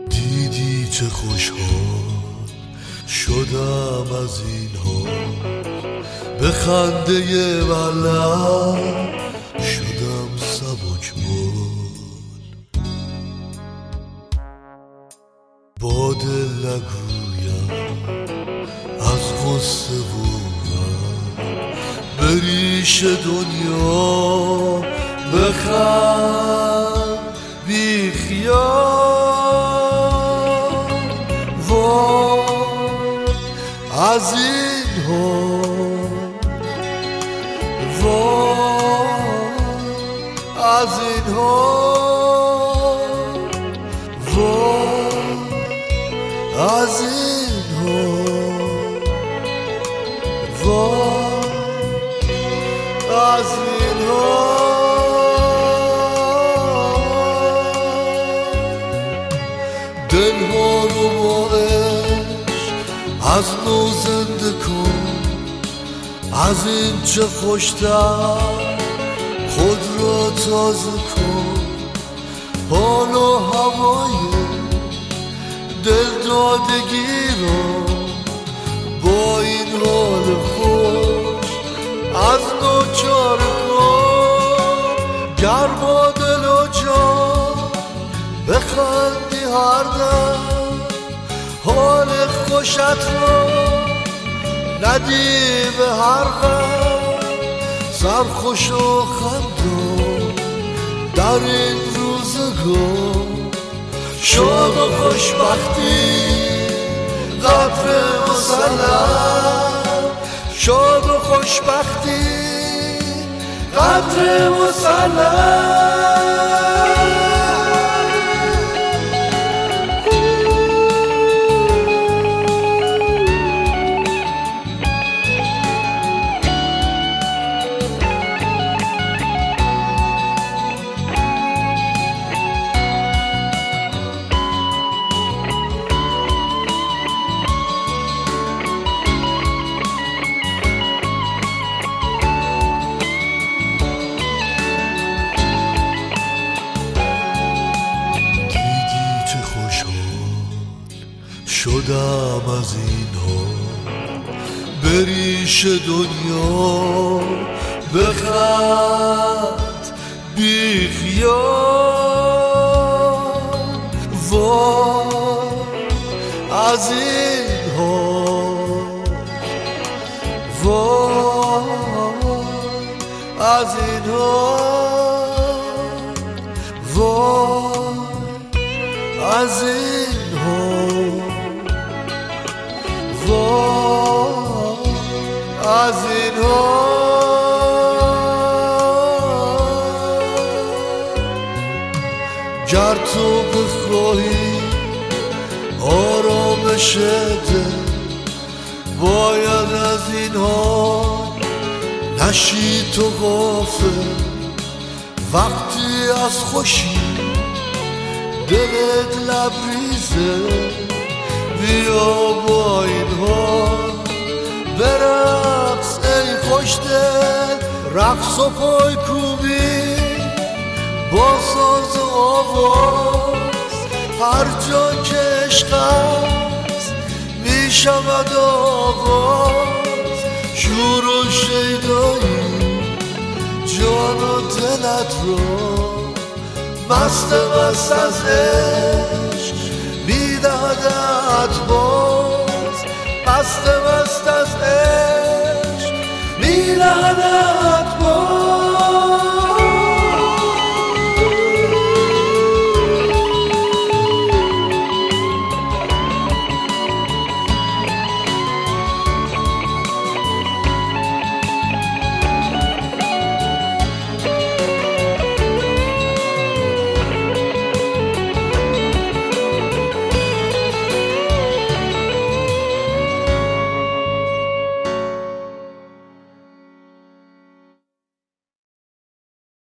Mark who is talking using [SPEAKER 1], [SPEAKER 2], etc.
[SPEAKER 1] دیدی چه خوشحال شدم از این حال، به خنده ولع شدم سبکبال. با دل نگویم از غصه و به ریش دنیا بخند بی خیال. وای از این حال، وای از این حال، وای از این حال، وای از این حال. دل ها رو با عشق از نو زنده کن، از این چه خوشتر خود را تازه کن. حال و هوای دل دادگی را با این حال خوش از نو چاره کن. گر با دل و جان بخندی هر دم، حال خوشت را ندی به هر غم. سرخوش و خندان در این روزگار، شاد و خوشبختی قدر مسلم، شاد و خوشبختی قدر مسلم. شدم از این حال، به ریش دنیا بخند بی خیال. وای از این حال، وای از این حال، وای از این حال، وای از این حال. گر تو بخواهی آرامش دل، باید از این حال نشی تو غافل. وقتی از خوشی دلت لبریزه، بیا با این حال برقص ای خوش دل. رقص و پای کوبی با ساز و آواز، هر جا که عشق است می شود آغاز. شور و شیدایی جان و دلت را مست مست از عشق می دهدت باز. مست